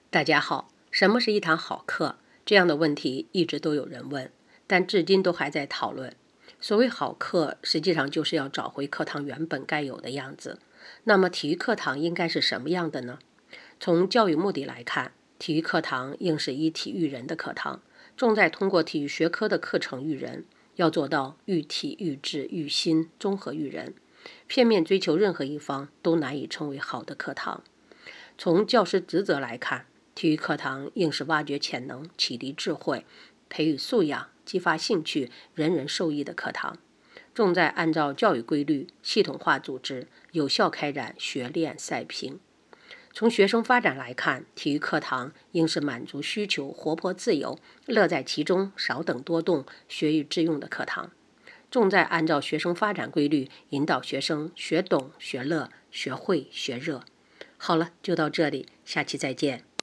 大家好，什么是一堂好课？这样的问题一直都有人问，但至今都还在讨论。所谓好课，实际上就是要找回课堂原本该有的样子。那么体育课堂应该是什么样的呢？从教育目的来看，体育课堂应是以体育人的课堂，重在通过体育学科的课程育人，要做到育体、育智、育心，综合育人。片面追求任何一方都难以成为好的课堂。从教师职责来看，体育课堂应是挖掘潜能、启迪智慧、培育素养、激发兴趣、人人受益的课堂，重在按照教育规律系统化组织，有效开展学练赛评。从学生发展来看，体育课堂应是满足需求、活泼自由、乐在其中、少等多动、学以致用的课堂，重在按照学生发展规律引导学生学懂、学乐、学会、学热。好了，就到这里，下期再见。